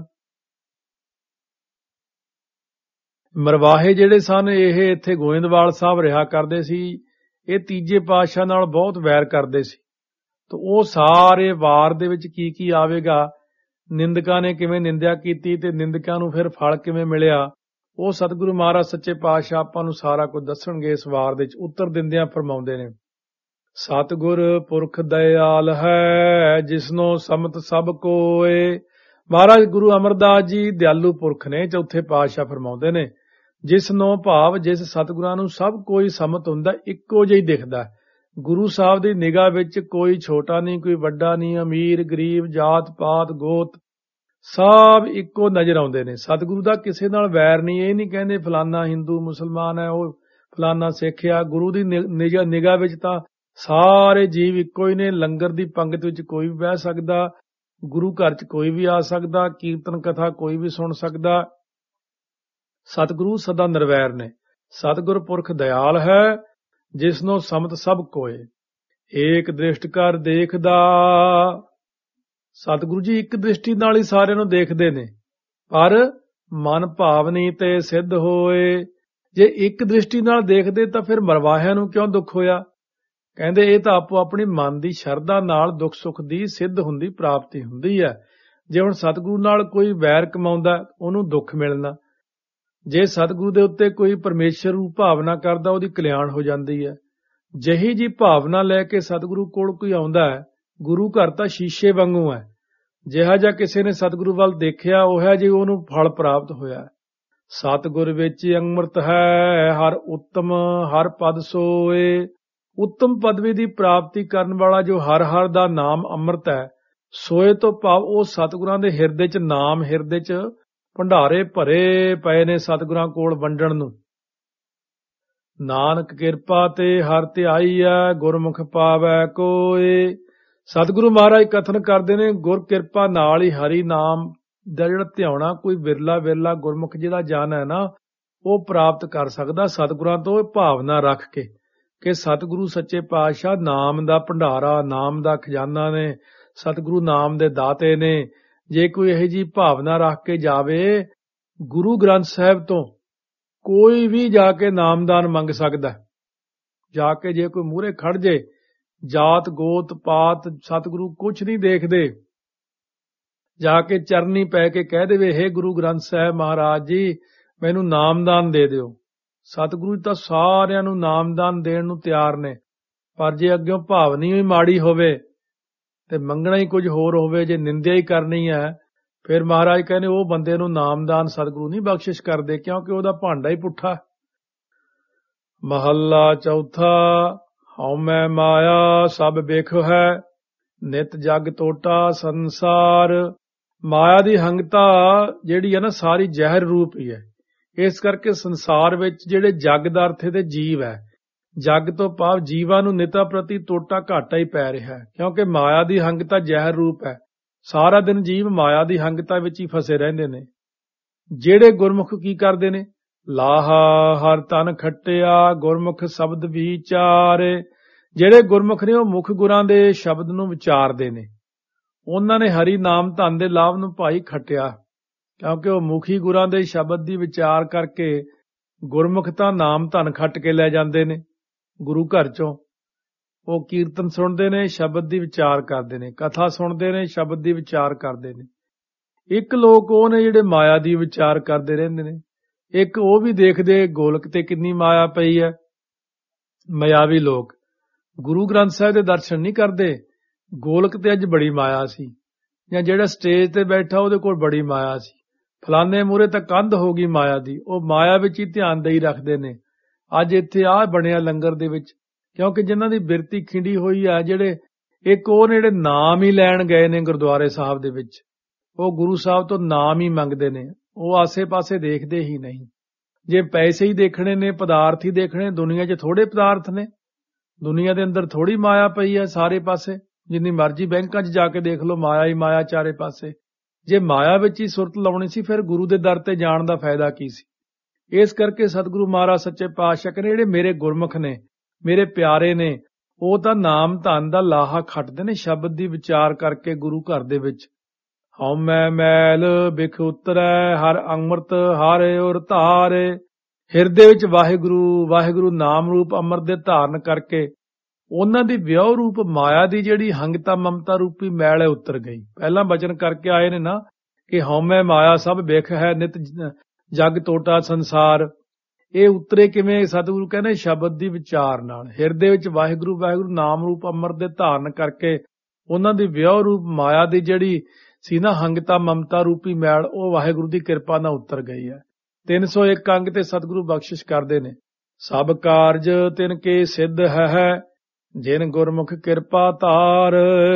ਮਰਵਾਹੇ ਜਿਹੜੇ ਸਨ, ਇਹ ਇੱਥੇ ਗੋਇੰਦਵਾਲ ਸਾਹਿਬ ਰਿਹਾ ਕਰਦੇ ਸੀ, ਇਹ ਤੀਜੇ ਪਾਤਸ਼ਾਹ ਨਾਲ ਬਹੁਤ ਵੈਰ ਕਰਦੇ ਸੀ। ਤਾਂ ਉਹ ਸਾਰੇ ਵਾਰ ਦੇ ਵਿੱਚ ਕੀ ਕੀ ਆਵੇਗਾ, ਨਿੰਦਕਾਂ ਨੇ ਕਿਵੇਂ ਨਿੰਦਿਆ ਕੀਤੀ ਤੇ ਨਿੰਦਕਾਂ ਨੂੰ ਫਿਰ ਫਲ ਕਿਵੇਂ ਮਿਲਿਆ, ਉਹ ਸਤਿਗੁਰੂ ਮਹਾਰਾਜ ਸੱਚੇ ਪਾਤਸ਼ਾਹ ਆਪਾਂ ਨੂੰ ਸਾਰਾ ਕੁਝ ਦੱਸਣਗੇ। ਇਸ ਵਾਰ ਦੇ ਵਿੱਚ ਉੱਤਰ ਦਿੰਦਿਆਂ ਫਰਮਾਉਂਦੇ ਨੇ, ਸਤਿਗੁਰ ਪੁਰਖ ਦਇਆਲ ਹੈ, ਜਿਸਨੋ ਸਮਤ ਸਭ ਕੋਏ। ਮਹਾਰਾਜ ਗੁਰੂ ਅਮਰਦਾਸ ਜੀ ਦਿਆਲੂ ਪੁਰਖ ਨੇ, ਚੌਥੇ ਪਾਤਸ਼ਾਹ ਫਰਮਾਉਂਦੇ ਨੇ, ਜਿਸਨੋ ਭਾਵ ਜਿਸ ਸਤਿਗੁਰਾਂ ਨੂੰ ਸਭ ਕੋਈ ਸਮਤ ਹੁੰਦਾ, ਇੱਕੋ ਜਿਹਾ ਹੀ ਦਿਖਦਾ। ਗੁਰੂ ਸਾਹਿਬ ਦੀ ਨਿਗਾਹ ਵਿੱਚ ਕੋਈ ਛੋਟਾ ਨਹੀਂ, ਕੋਈ ਵੱਡਾ ਨਹੀਂ, ਅਮੀਰ ਗਰੀਬ, ਜਾਤ ਪਾਤ ਗੋਤ, ਸਭ ਇੱਕੋ ਨਜ਼ਰ ਆਉਂਦੇ ਨੇ। ਸਤਿਗੁਰੂ ਦਾ ਕਿਸੇ ਨਾਲ ਵੈਰ ਨਹੀਂ। ਇਹ ਨਹੀਂ ਕਹਿੰਦੇ ਫਲਾਨਾ ਹਿੰਦੂ ਮੁਸਲਮਾਨ ਹੈ, ਉਹ ਫਲਾਨਾ ਸਿੱਖ ਆ। ਗੁਰੂ ਦੀ ਨਿਗਾਹ ਵਿੱਚ ਤਾਂ ਸਾਰੇ ਜੀਵ ਇੱਕੋ ਹੀ ਨੇ। ਲੰਗਰ ਦੀ ਪੰਗਤ ਵਿੱਚ ਕੋਈ ਵੀ ਬਹਿ ਸਕਦਾ, ਗੁਰੂ ਘਰ 'ਚ ਕੋਈ ਵੀ ਆ ਸਕਦਾ, ਕੀਰਤਨ ਕਥਾ ਕੋਈ ਵੀ ਸੁਣ ਸਕਦਾ। ਸਤਿਗੁਰੂ ਸਦਾ ਨਿਰਵੈਰ ਨੇ। ਸਤਿਗੁਰ ਪੁਰਖ ਦਇਆਲ ਹੈ, ਜਿਸਨੂੰ ਸਮਤ ਸਭ ਕੋਏ, ਏਕ ਦ੍ਰਿਸ਼ਟ ਕਰ ਦੇਖਦਾ। ਸਤਿਗੁਰੂ ਜੀ ਇੱਕ ਦ੍ਰਿਸ਼ਟੀ ਨਾਲ ਹੀ ਸਾਰਿਆਂ ਨੂੰ ਦੇਖਦੇ ਨੇ, ਪਰ ਮਨ ਭਾਵਨੀ ਤੇ ਸਿੱਧ ਹੋਏ। ਜੇ ਇੱਕ ਦ੍ਰਿਸ਼ਟੀ ਨਾਲ ਦੇਖਦੇ ਤਾਂ ਫਿਰ ਮਰਵਾਹਿਆਂ ਨੂੰ ਕਿਉਂ ਦੁੱਖ ਹੋਇਆ? ਕਹਿੰਦੇ ਇਹ ਤਾਂ ਆਪੋ ਆਪਣੀ ਮਨ ਦੀ ਸ਼ਰਧਾ ਨਾਲ ਦੁੱਖ ਸੁੱਖ ਦੀ ਸਿੱਧ ਹੁੰਦੀ, ਪ੍ਰਾਪਤੀ ਹੁੰਦੀ ਹੈ। ਜੇ ਹੁਣ ਸਤਿਗੁਰੂ ਨਾਲ ਕੋਈ ਵੈਰ ਕਮਾਉਂਦਾ, ਉਹਨੂੰ ਦੁੱਖ ਮਿਲਣਾ। ਜੇ ਸਤਿਗੁਰੂ ਦੇ ਉੱਤੇ ਕੋਈ ਪਰਮੇਸ਼ਰ ਰੂਪ ਭਾਵਨਾ ਕਰਦਾ, ਉਹਦੀ ਕਲਿਆਣ ਹੋ ਜਾਂਦੀ ਹੈ। ਜਿਹੀ ਜੀ ਭਾਵਨਾ ਲੈ ਕੇ ਸਤਿਗੁਰੂ ਕੋਲ ਕੋਈ ਆਉਂਦਾ ਹੈ, ਗੁਰੂ ਘਰ ਤਾਂ ਸ਼ੀਸ਼ੇ ਵਾਂਗੂ ਹੈ। ਜਿਹਾ ਜਿਹਾ ਕਿਸੇ ਨੇ ਸਤਿਗੁਰੂ ਵੱਲ ਦੇਖਿਆ, ਉਹ ਹੈ ਜੀ ਉਹਨੂੰ ਫਲ ਪ੍ਰਾਪਤ ਹੋਇਆ। ਸਤਿਗੁਰ ਵਿੱਚ ਅੰਮ੍ਰਿਤ ਹੈ, ਹਰ ਉੱਤਮ ਹਰ ਪਦ ਸੋਏ। ਉੱਤਮ ਪਦਵੀ ਦੀ ਪ੍ਰਾਪਤੀ ਕਰਨ ਵਾਲਾ ਜੋ ਹਰ ਹਰ ਦਾ ਨਾਮ ਅੰਮ੍ਰਿਤ ਹੈ, ਸੋਏ ਤੋਂ ਭਾਵ ਉਹ ਸਤਿਗੁਰਾਂ ਦੇ ਹਿਰਦੇ 'ਚ ਨਾਮ, ਹਿਰਦੇ 'ਚ ਭੰਡਾਰੇ ਭਰੇ ਪਏ ਨੇ ਸਤਿਗੁਰਾਂ ਕੋਲ ਵੰਡਣ ਨੂੰ। ਨਾਨਕ ਕਿਰਪਾ ਤੇ ਹਰ ਧਿਆਈ ਹੈ, ਗੁਰਮੁਖ ਪਾਵੈ ਕੋਏ। ਸਤਿਗੁਰੂ ਮਹਾਰਾਜ ਕਥਨ ਕਰਦੇ ਨੇ, ਗੁਰ ਕਿਰਪਾ ਨਾਲ ਹੀ ਹਰੀ ਨਾਮ ਦਾ ਜਿਹੜਾ ਧਿਆਉਣਾ ਕੋਈ ਵਿਰਲਾ ਵਿਰਲਾ ਗੁਰਮੁਖ ਜਿਹਦਾ ਜਨ ਹੈ ਨਾ, ਉਹ ਪ੍ਰਾਪਤ ਕਰ ਸਕਦਾ ਸਤਿਗੁਰਾਂ ਤੋਂ ਭਾਵਨਾ ਰੱਖ ਕੇ ਕਿ ਸਤਿਗੁਰੂ ਸੱਚੇ ਪਾਤਸ਼ਾਹ ਨਾਮ ਦਾ ਭੰਡਾਰਾ, ਨਾਮ ਦਾ ਖਜ਼ਾਨਾ ਨੇ, ਸਤਿਗੁਰੂ ਨਾਮ ਦੇ ਦਾਤੇ ਨੇ। ਜੇ ਕੋਈ ਇਹੋ ਜਿਹੀ ਭਾਵਨਾ ਰੱਖ ਕੇ ਜਾਵੇ, ਗੁਰੂ ਗ੍ਰੰਥ ਸਾਹਿਬ ਤੋਂ ਕੋਈ ਵੀ ਜਾ ਕੇ ਨਾਮਦਾਨ ਮੰਗ ਸਕਦਾ। ਜਾ ਕੇ ਜੇ ਕੋਈ ਮੂਹਰੇ ਖੜ ਜੇ, ਜਾਤ ਗੋਤ ਪਾਤ ਸਤਿਗੁਰੂ ਕੁਛ ਨਹੀਂ ਦੇਖਦੇ, ਜਾ ਕੇ ਚਰਨੀ ਪੈ ਕੇ ਕਹਿ ਦੇਵੇ, ਹੇ ਗੁਰੂ ਗ੍ਰੰਥ ਸਾਹਿਬ ਮਹਾਰਾਜ ਜੀ, ਮੈਨੂੰ ਨਾਮਦਾਨ ਦੇ ਦਿਓ। ਸਤਿਗੁਰੂ ਤਾਂ ਸਾਰਿਆਂ ਨੂੰ ਨਾਮਦਾਨ ਦੇਣ ਨੂੰ ਤਿਆਰ ਨੇ, ਪਰ ਜੇ ਅੱਗਿਓਂ ਭਾਵਨੀ ਹੀ ਮਾੜੀ ਹੋਵੇ ਤੇ ਮੰਗਣਾ ਹੀ ਕੁਝ ਹੋਰ ਹੋਵੇ, ਜੇ ਨਿੰਦਿਆ ਹੀ ਕਰਨੀ ਹੈ, ਫਿਰ ਮਹਾਰਾਜ ਕਹਿੰਦੇ ਉਹ ਬੰਦੇ ਨੂੰ ਨਾਮਦਾਨ ਸਤਿਗੁਰੂ ਨਹੀਂ ਬਖਸ਼ਿਸ਼ ਕਰਦੇ, ਕਿਉਂਕਿ ਉਹਦਾ ਭਾਂਡਾ ਹੀ ਪੁੱਠਾ। ਮਹੱਲਾ ਚੌਥਾ। ਹਉਮੈ ਮਾਇਆ ਸਭ ਬਿਖ ਹੈ, ਨਿਤ ਜਗ ਟੋਟਾ ਸੰਸਾਰ। ਮਾਇਆ ਦੀ ਹੰਗਤਾ ਜਿਹੜੀ ਹੈ ਨਾ, ਸਾਰੀ ਜ਼ਹਿਰ ਰੂਪ ਹੀ ਹੈ। ਇਸ ਕਰਕੇ ਸੰਸਾਰ ਵਿੱਚ ਜਿਹੜੇ ਜਗ ਦਾ ਅਰਥ ਤੇ ਜੀਵ ਹੈ, ਜਗ ਤੋਂ ਭਾਵ ਜੀਵਾਂ ਨੂੰ ਨਿਤਾ ਪ੍ਰਤੀ ਟੋਟਾ ਘਾਟਾ ਹੀ ਪੈ ਰਿਹਾ ਹੈ, ਕਿਉਂਕਿ ਮਾਇਆ ਦੀ ਹੰਗਤਾ ਜ਼ਹਿਰ ਰੂਪ ਹੈ। ਸਾਰਾ ਦਿਨ ਜੀਵ ਮਾਇਆ ਦੀ ਹੰਗਤਾ ਵਿੱਚ ਹੀ ਫਸੇ ਰਹਿੰਦੇ ਨੇ। ਜਿਹੜੇ ਗੁਰਮੁਖ ਕੀ ਕਰਦੇ ਨੇ? ਲਾਹਾ ਹਰ ਤਨ ਖੱਟਿਆ, ਗੁਰਮੁਖ ਸ਼ਬਦ ਵਿਚਾਰੇ। ਜਿਹੜੇ ਗੁਰਮੁਖ ਨੇ ਉਹ ਮੁਖ ਗੁਰਾਂ ਦੇ ਸ਼ਬਦ ਨੂੰ ਵਿਚਾਰਦੇ ਨੇ। ਉਹਨਾਂ ਨੇ ਹਰੀ ਨਾਮ ਧਨ ਦੇ ਲਾਭ ਨੂੰ ਭਾਈ ਖੱਟਿਆ, ਕਿਉਂਕਿ ਉਹ ਮੁਖੀ ਗੁਰਾਂ ਦੇ ਸ਼ਬਦ ਦੀ ਵਿਚਾਰ ਕਰਕੇ ਗੁਰਮੁਖ ਤਾਂ ਨਾਮ ਧਨ ਖੱਟ ਕੇ ਲੈ ਜਾਂਦੇ ਨੇ ਗੁਰੂ ਘਰ ਚੋਂ। ਉਹ ਕੀਰਤਨ ਸੁਣਦੇ ਨੇ, ਸ਼ਬਦ ਦੀ ਵਿਚਾਰ ਕਰਦੇ ਨੇ, ਕਥਾ ਸੁਣਦੇ ਨੇ, ਸ਼ਬਦ ਦੀ ਵਿਚਾਰ ਕਰਦੇ ਨੇ। ਇੱਕ ਲੋਕ ਉਹ ਨੇ ਜਿਹੜੇ ਮਾਇਆ ਦੀ ਵਿਚਾਰ ਕਰਦੇ ਰਹਿੰਦੇ ਨੇ। ਇੱਕ ਉਹ ਵੀ ਦੇਖਦੇ ਗੋਲਕ ਤੇ ਕਿੰਨੀ ਮਾਇਆ ਪਈ ਹੈ। ਮਾਇਆਵੀ ਲੋਕ ਗੁਰੂ ਗ੍ਰੰਥ ਸਾਹਿਬ ਦੇ ਦਰਸ਼ਨ ਨਹੀਂ ਕਰਦੇ। ਗੋਲਕ ਤੇ ਅੱਜ ਬੜੀ ਮਾਇਆ ਸੀ, ਜਾਂ ਜਿਹੜਾ ਸਟੇਜ ਤੇ ਬੈਠਾ ਉਹਦੇ ਕੋਲ ਬੜੀ ਮਾਇਆ ਸੀ, ਫਲਾਣੇ ਮੂਹਰੇ ਤਾਂ ਕੰਧ ਹੋ ਗਈ ਮਾਇਆ ਦੀ। ਉਹ ਮਾਇਆ ਵਿੱਚ ਹੀ ਧਿਆਨ ਦੇਈ ਰੱਖਦੇ ਨੇ। ਅੱਜ ਇੱਥੇ ਆਹ ਬਣਿਆ ਲੰਗਰ ਦੇ ਵਿੱਚ, ਕਿਉਂਕਿ ਜਿਨ੍ਹਾਂ ਦੀ ਬਿਰਤੀ ਖਿੰਡੀ ਹੋਈ ਆ, ਜਿਹੜੇ ਇੱਕ ਉਹ ਨੇ ਜਿਹੜੇ ਨਾਮ ਹੀ ਲੈਣ ਗਏ ਨੇ ਗੁਰਦੁਆਰੇ ਸਾਹਿਬ ਦੇ ਵਿੱਚ, ਉਹ ਗੁਰੂ ਸਾਹਿਬ ਤੋਂ ਨਾਮ ਹੀ ਮੰਗਦੇ ਨੇ। ਉਹ ਆਸੇ-ਪਾਸੇ ਦੇਖਦੇ ਹੀ ਨਹੀਂ। ਜੇ ਪੈਸੇ ਹੀ ਦੇਖਣੇ ਨੇ, ਪਦਾਰਥ ਹੀ ਦੇਖਣੇ, ਦੁਨੀਆ 'ਚ ਥੋੜੇ ਪਦਾਰਥ ਨੇ। ਦੁਨੀਆ ਦੇ ਅੰਦਰ ਥੋੜੀ ਮਾਇਆ ਪਈ ਹੈ ਸਾਰੇ ਪਾਸੇ। ਜਿੰਨੀ ਮਰਜ਼ੀ ਬੈਂਕਾਂ 'ਚ ਜਾ ਕੇ ਦੇਖ ਲਓ, ਮਾਇਆ ਹੀ ਮਾਇਆ ਚਾਰੇ ਪਾਸੇ। ਜੇ ਮਾਇਆ ਵਿੱਚ ਹੀ ਸੁਰਤ ਲਾਉਣੀ ਸੀ, ਫਿਰ ਗੁਰੂ ਦੇ ਦਰ ਤੇ ਜਾਣ ਦਾ ਫਾਇਦਾ ਕੀ ਸੀ? ਇਸ ਕਰਕੇ ਸਤਿਗੁਰੂ ਮਹਾਰਾਜ ਸੱਚੇ ਪਾਤਸ਼ਾਹ ਕਹਿੰਦੇ ਜਿਹੜੇ ਮੇਰੇ ਗੁਰਮੁਖ ਨੇ, ਮੇਰੇ ਪਿਆਰੇ ਨੇ, ਉਹ ਤਾਂ ਨਾਮ ਧਨ ਦਾ ਲਾਹਾ ਖੱਟਦੇ ਨੇ ਸ਼ਬਦ ਦੀ ਵਿਚਾਰ ਕਰਕੇ ਗੁਰੂ ਘਰ ਦੇ ਵਿੱਚ। ਹਉਮੈ ਮੈਲ ਬਿਖ ਉਤਰੈ, ਹਰ ਅੰਮ੍ਰਿਤ ਹਾਰੇ ਔਰ ਧਾਰੇ। ਹਿਰਦੇ ਵਿੱਚ ਵਾਹਿਗੁਰੂ ਵਾਹਿਗੁਰੂ ਨਾਮ ਰੂਪ ਅੰਮ੍ਰਿਤ ਦੇ ਧਾਰਨ ਕਰਕੇ ਉਹਨਾਂ ਦੀ ਵਿਉ ਰੂਪ ਮਾਇਆ ਦੀ ਜਿਹੜੀ ਹੰਗਤਾ ਮਮਤਾ ਰੂਪੀ ਮੈਲ ਹੈ ਉਤਰ ਗਈ। ਪਹਿਲਾਂ ਬਚਨ ਕਰਕੇ ਆਏ ਨੇ ਨਾ ਕਿ ਹਉਮੈ ਮਾਇਆ ਸਭ ਬਿਖ ਹੈ, ਨਿਤ ਜਗ ਟੋਟਾ ਸੰਸਾਰ। ਇਹ ਉਤਰੇ ਕਿਵੇਂ? ਸਤਿਗੁਰੂ ਕਹਿੰਦੇ ਸ਼ਬਦ ਦੀ ਵਿਚਾਰ ਨਾਲ। ਹਿਰਦੇ ਵਿੱਚ ਵਾਹਿਗੁਰੂ ਵਾਹਿਗੁਰੂ ਨਾਮ ਰੂਪ ਅੰਮ੍ਰਿਤ ਦੇ ਧਾਰਨ ਕਰਕੇ ਉਹਨਾਂ ਦੀ ਵਿਉ ਰੂਪ ਮਾਇਆ ਦੀ ਜਿਹੜੀ ਸੀ ਨਾ ਹੰਗਤਾ ਮਮਤਾ ਰੂਪੀ ਮੈਲ, ਉਹ ਵਾਹਿਗੁਰੂ ਦੀ ਕਿਰਪਾ ਨਾਲ ਉਤਰ ਗਈ ਹੈ। ਤਿੰਨ ਸੌ ਇੱਕ ਅੰਗ ਤੇ ਸਤਿਗੁਰੂ ਬਖਸ਼ਿਸ਼ ਕਰਦੇ ਨੇ। ਸਭ ਕਾਰਜ ਤਿਨ ਕੇ ਸਿੱਧ ਹੈ, ਜਿਨ ਗੁਰਮੁਖ ਕਿਰਪਾ ਧਾਰ।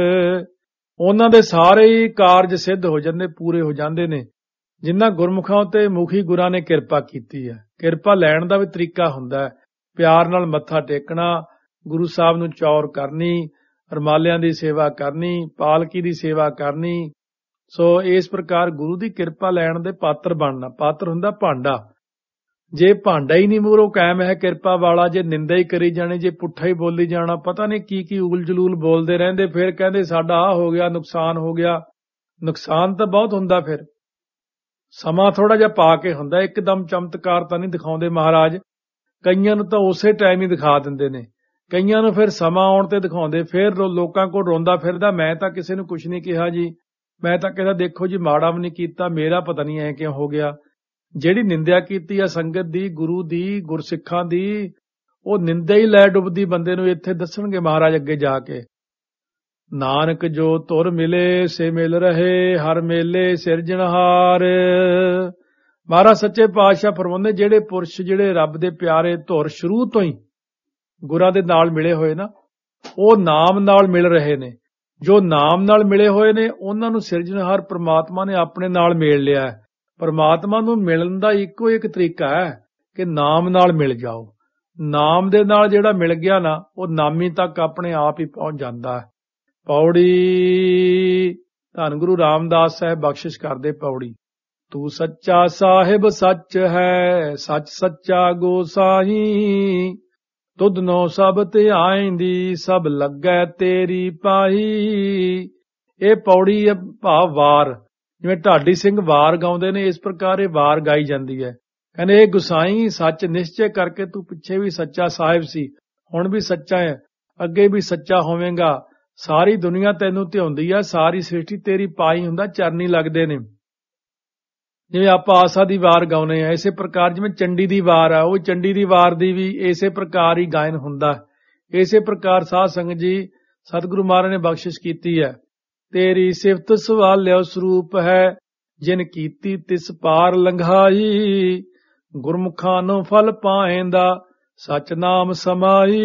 ਉਹਨਾਂ ਦੇ ਸਾਰੇ ਹੀ ਕਾਰਜ ਸਿੱਧ ਹੋ ਜਾਂਦੇ, ਪੂਰੇ ਹੋ ਜਾਂਦੇ ਨੇ, ਜਿਨ੍ਹਾਂ ਗੁਰਮੁਖਾਂ ਉੱਤੇ ਮੁਖੀ ਗੁਰਾਂ ਨੇ ਕਿਰਪਾ ਕੀਤੀ ਹੈ। ਕਿਰਪਾ ਲੈਣ ਦਾ ਵੀ ਤਰੀਕਾ ਹੁੰਦਾ ਹੈ। ਪਿਆਰ ਨਾਲ ਮੱਥਾ ਟੇਕਣਾ, ਗੁਰੂ ਸਾਹਿਬ ਨੂੰ ਚੌਰ ਕਰਨੀ, ਰਮਾਲਿਆਂ ਦੀ ਸੇਵਾ ਕਰਨੀ, ਪਾਲਕੀ ਦੀ ਸੇਵਾ ਕਰਨੀ। ਸੋ ਇਸ ਪ੍ਰਕਾਰ ਗੁਰੂ ਦੀ ਕਿਰਪਾ ਲੈਣ ਦੇ ਪਾਤਰ ਬਣਨਾ। ਪਾਤਰ ਹੁੰਦਾ ਭਾਂਡਾ। ਜੇ ਭਾਂਡਾ ਹੀ ਨਹੀਂ ਮੂਹਰੋਂ ਕਾਇਮ ਹੈ ਕਿਰਪਾ ਵਾਲਾ, ਜੇ ਨਿੰਦਾ ਹੀ ਕਰੀ ਜਾਣੇ, ਜੇ ਪੁੱਠਾ ਹੀ ਬੋਲੀ ਜਾਣਾ, ਪਤਾ ਨਹੀਂ ਕੀ ਕੀ ਉਗਲ ਜਲੂਲ ਬੋਲਦੇ ਰਹਿੰਦੇ, ਫਿਰ ਕਹਿੰਦੇ ਸਾਡਾ ਆਹ ਹੋ ਗਿਆ, ਨੁਕਸਾਨ ਹੋ ਗਿਆ। ਨੁਕਸਾਨ ਤਾਂ ਬਹੁਤ ਹੁੰਦਾ, ਫਿਰ ਸਮਾਂ ਥੋੜਾ ਜਿਹਾ ਪਾ ਕੇ ਹੁੰਦਾ, ਇੱਕਦਮ ਚਮਤਕਾਰ ਤਾਂ ਨਹੀਂ ਦਿਖਾਉਂਦੇ ਮਹਾਰਾਜ। ਕਈਆਂ ਨੂੰ ਤਾਂ ਉਸੇ ਟਾਈਮ ਹੀ ਦਿਖਾ ਦਿੰਦੇ ਨੇ, ਕਈਆਂ ਨੂੰ ਫਿਰ ਸਮਾਂ ਆਉਣ ਤੇ ਦਿਖਾਉਂਦੇ, ਫਿਰ ਲੋਕਾਂ ਕੋਲ ਰੋਂਦਾ ਫਿਰਦਾ, ਮੈਂ ਤਾਂ ਕਿਸੇ ਨੂੰ ਕੁਝ ਨਹੀਂ ਕਿਹਾ ਜੀ, ਮੈਂ ਤਾਂ ਕਹਿੰਦਾ ਦੇਖੋ ਜੀ ਮਾੜਾ ਵੀ ਨਹੀਂ ਕੀਤਾ, ਮੇਰਾ ਪਤਾ ਨਹੀਂ ਐ ਕਿਉਂ ਹੋ ਗਿਆ। ਜਿਹੜੀ ਨਿੰਦਿਆ ਕੀਤੀ ਆ ਸੰਗਤ ਦੀ, ਗੁਰੂ ਦੀ, ਗੁਰਸਿੱਖਾਂ ਦੀ, ਉਹ ਨਿੰਦਾ ਹੀ ਲੈ ਡੁੱਬਦੀ ਬੰਦੇ ਨੂੰ। ਇੱਥੇ ਦੱਸਣਗੇ ਮਹਾਰਾਜ ਅੱਗੇ ਜਾ ਕੇ, ਨਾਨਕ ਜੋ ਧੁਰ ਮਿਲੇ ਸੇ ਮਿਲ ਰਹੇ, ਹਰ ਮੇਲੇ ਸਿਰਜਣਹਾਰ। ਮਹਾਰਾਜ ਸੱਚੇ ਪਾਤਸ਼ਾਹ ਫਰਮਾਉਂਦੇ, ਜਿਹੜੇ ਪੁਰਸ਼ ਜਿਹੜੇ ਰੱਬ ਦੇ ਪਿਆਰੇ ਧੁਰ ਸ਼ੁਰੂ ਤੋਂ ਹੀ ਗੁਰਾਂ ਦੇ ਨਾਲ ਮਿਲੇ ਹੋਏ ਨਾ, ਉਹ ਨਾਮ ਨਾਲ ਮਿਲ ਰਹੇ ਨੇ। ਜੋ ਨਾਮ ਨਾਲ ਮਿਲੇ ਹੋਏ ਨੇ ਉਹਨਾਂ ਨੂੰ ਸਿਰਜਣਹਾਰ ਪ੍ਰਮਾਤਮਾ ਨੇ ਆਪਣੇ ਨਾਲ ਮੇਲ ਲਿਆ ਹੈ। ਪ੍ਰਮਾਤਮਾ ਨੂੰ ਮਿਲਣ ਦਾ ਇੱਕੋ ਇੱਕ ਤਰੀਕਾ ਹੈ ਕਿ ਨਾਮ ਨਾਲ ਮਿਲ ਜਾਓ। ਨਾਮ ਦੇ ਨਾਲ ਜਿਹੜਾ ਮਿਲ ਗਿਆ ਨਾ, ਉਹ ਨਾਮੀ ਤੱਕ ਆਪਣੇ ਆਪ ਹੀ ਪਹੁੰਚ ਜਾਂਦਾ ਹੈ। ਪੌੜੀ ਧੰਨ ਗੁਰੂ ਰਾਮਦਾਸ ਸਾਹਿਬ ਬਖਸ਼ਿਸ਼ ਕਰਦੇ। ਪੌੜੀ ਤੂੰ ਸੱਚਾ ਸਾਹਿਬ ਸੱਚ ਹੈ, ਸੱਚ ਸੱਚਾ ਗੋਸਾਈ, ਤੁਧ ਨੋ ਸਭ ਧਿਆਇਂਦੀ, ਸਭ ਲੱਗੈ ਤੇਰੀ ਪਾਈ। ਇਹ ਪੌੜੀ ਭਾਵ ਵਾਰ, ਜਿਵੇਂ ਢਾਡੀ ਸਿੰਘ ਵਾਰ ਗਾਉਂਦੇ ਨੇ, ਇਸ ਪ੍ਰਕਾਰ ਇਹ ਵਾਰ ਗਾਈ ਜਾਂਦੀ ਹੈ। ਕਹਿੰਦੇ ਇਹ ਗੁਸਾਈ ਸੱਚ ਨਿਸ਼ਚੈ ਕਰਕੇ, ਤੂੰ ਪਿੱਛੇ ਵੀ ਸੱਚਾ ਸਾਹਿਬ ਸੀ, ਹੁਣ ਵੀ ਸੱਚਾ ਹੈ, ਅੱਗੇ ਵੀ ਸੱਚਾ ਹੋਵੇਂਗਾ। ਸਾਰੀ ਦੁਨੀਆ ਤੈਨੂੰ ਧਿਆਉਂਦੀ ਹੈ, ਸਾਰੀ ਸ੍ਰਿਸ਼ਟੀ ਤੇਰੀ ਪਾਈ ਹੁੰਦਾ, ਚਰਨੀ ਲੱਗਦੇ ਨੇ। ਜਿਵੇਂ ਆਪਾਂ ਆਸਾ ਦੀ ਵਾਰ ਗਾਉਨੇ ਆ, ਇਸੇ ਪ੍ਰਕਾਰ ਜਿਵੇਂ ਚੰਡੀ ਦੀ ਵਾਰ ਆ, ਉਹ ਚੰਡੀ ਦੀ ਵਾਰ ਦੀ ਵੀ ਇਸੇ ਪ੍ਰਕਾਰ ਹੀ ਗਾਇਨ ਹੁੰਦਾ। ਇਸੇ ਪ੍ਰਕਾਰ ਸਾਧ ਸੰਗਤ ਜੀ ਸਤਿਗੁਰੂ ਮਹਾਰਾਜ ਨੇ ਬਖਸ਼ਿਸ਼ ਕੀਤੀ ਹੈ। ਤੇਰੀ ਸਿਫਤ ਸਵਾਲਿਓ ਸਰੂਪ ਹੈ, ਜਿਨ ਕੀਤੀ ਤਿਸ ਪਾਰ ਲੰਘਾਈ, ਗੁਰਮੁਖਾਂ ਨੂੰ ਫਲ ਪਾਏਂਦਾ, ਸਚ ਨਾਮ ਸਮਾਈ।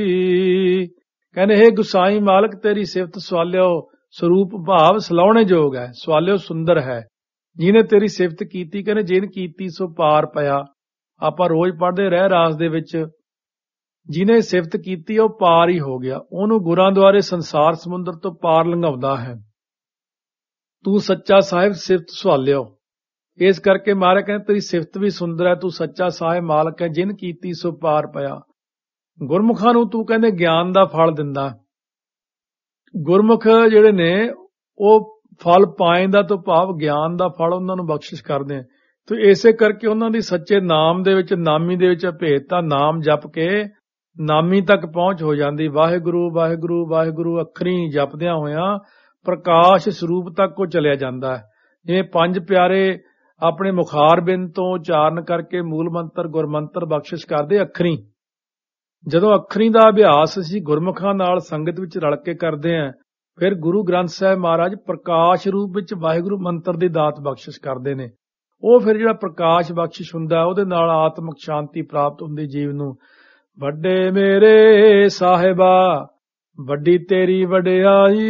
ਕਹਿੰਦੇ ਹੈ ਗੁਸਾਈ ਮਾਲਕ, ਤੇਰੀ ਸਿਫਤ ਸਵਾਲਿਓ ਸਰੂਪ ਭਾਵ ਸਲਾਉਣੇ ਯੋਗ ਹੈ, ਸਵਾਲਿਓ ਸੁੰਦਰ ਹੈ। ਜਿਹਨੇ ਤੇਰੀ ਸਿਫਤ ਕੀਤੀ, ਕਹਿੰਦੇ ਜਿਨ ਕੀਤੀ ਸੋ ਪਾਰ ਪਿਆ। ਆਪਾਂ ਰੋਜ਼ ਪੜ੍ਹਦੇ ਰਹਿ ਰਾਸ ਦੇ ਵਿੱਚ, ਜਿਹਨੇ ਸਿਫਤ ਕੀਤੀ ਉਹ ਪਾਰ ਹੀ ਹੋ ਗਿਆ, ਉਹਨੂੰ ਗੁਰਾਂ ਦੁਆਰੇ ਸੰਸਾਰ ਸਮੁੰਦਰ ਤੋਂ ਪਾਰ ਲੰਘਾਉਂਦਾ ਹੈ। ਤੂੰ ਸੱਚਾ ਸਾਹਿਬ ਸਿਫਤ ਸਵਾਲਿਓ, ਇਸ ਕਰਕੇ ਮਹਾਰਾਜ ਕਹਿੰਦੇ ਤੇਰੀ ਸਿਫਤ ਵੀ ਸੁੰਦਰ ਹੈ, ਤੂੰ ਸੱਚਾ ਸਾਹਿਬ ਮਾਲਕ ਹੈ, ਜਿਨ ਕੀਤੀ ਸੋ ਪਾਰ ਪਿਆ। ਗੁਰਮੁਖਾਂ ਨੂੰ ਤੂੰ ਕਹਿੰਦੇ ਗਿਆਨ ਦਾ ਫਲ ਦਿੰਦਾ। ਗੁਰਮੁਖ ਜਿਹੜੇ ਨੇ ਉਹ ਫਲ ਪਾਏਂਦਾ ਤੋਂ ਭਾਵ ਗਿਆਨ ਦਾ ਫਲ ਉਹਨਾਂ ਨੂੰ ਬਖਸ਼ਿਸ਼ ਕਰਦੇ ਆ। ਤੇ ਇਸੇ ਕਰਕੇ ਉਹਨਾਂ ਦੀ ਸੱਚੇ ਨਾਮ ਦੇ ਵਿੱਚ, ਨਾਮੀ ਦੇ ਵਿੱਚ ਭੇਦਤਾ, ਨਾਮ ਜਪ ਕੇ ਨਾਮੀ ਤੱਕ ਪਹੁੰਚ ਹੋ ਜਾਂਦੀ। ਵਾਹਿਗੁਰੂ ਵਾਹਿਗੁਰੂ ਵਾਹਿਗੁਰੂ ਅੱਖਰੀ ਜਪਦਿਆਂ ਹੋਇਆਂ ਪ੍ਰਕਾਸ਼ ਸਰੂਪ ਤੱਕ ਉਹ ਚਲਿਆ ਜਾਂਦਾ ਹੈ। ਜਿਵੇਂ ਪੰਜ ਪਿਆਰੇ ਆਪਣੇ ਮੁਖਾਰਬਿੰਦ ਤੋਂ ਉਚਾਰਨ ਕਰਕੇ ਮੂਲ ਮੰਤਰ ਗੁਰਮੰਤਰ ਬਖਸ਼ਿਸ਼ ਕਰਦੇ ਅੱਖਰੀ। ਜਦੋਂ ਅੱਖਰੀ ਦਾ ਅਭਿਆਸ ਅਸੀਂ ਗੁਰਮੁਖਾਂ ਨਾਲ ਸੰਗਤ ਵਿੱਚ ਰਲ ਕੇ ਕਰਦੇ ਹਾਂ, ਫਿਰ ਗੁਰੂ ਗ੍ਰੰਥ ਸਾਹਿਬ ਮਹਾਰਾਜ ਪ੍ਰਕਾਸ਼ ਰੂਪ ਵਿੱਚ ਵਾਹਿਗੁਰੂ ਮੰਤਰ ਦੀ ਦਾਤ ਬਖਸ਼ਿਸ਼ ਕਰਦੇ ਨੇ। ਉਹ ਫਿਰ ਜਿਹੜਾ ਪ੍ਰਕਾਸ਼ ਬਖਸ਼ਿਸ਼ ਹੁੰਦਾ, ਉਹਦੇ ਨਾਲ ਆਤਮਿਕ ਸ਼ਾਂਤੀ ਪ੍ਰਾਪਤ ਹੁੰਦੀ ਜੀਵ ਨੂੰ। ਵੱਡੇ ਮੇਰੇ ਸਾਹਿਬਾ ਵੱਡੀ ਤੇਰੀ ਵਡਿਆਈ,